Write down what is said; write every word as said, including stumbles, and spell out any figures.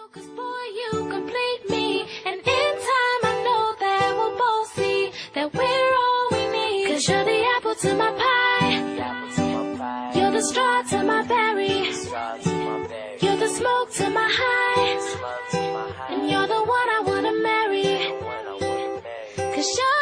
'cause boy, you complete me. And in time, I know that we'll both see that we're all we need. 'Cause you're the apple to my pie. You're the straw to my berry. You're the smoke to my high. And you're the one I wanna marry. 'Cause you're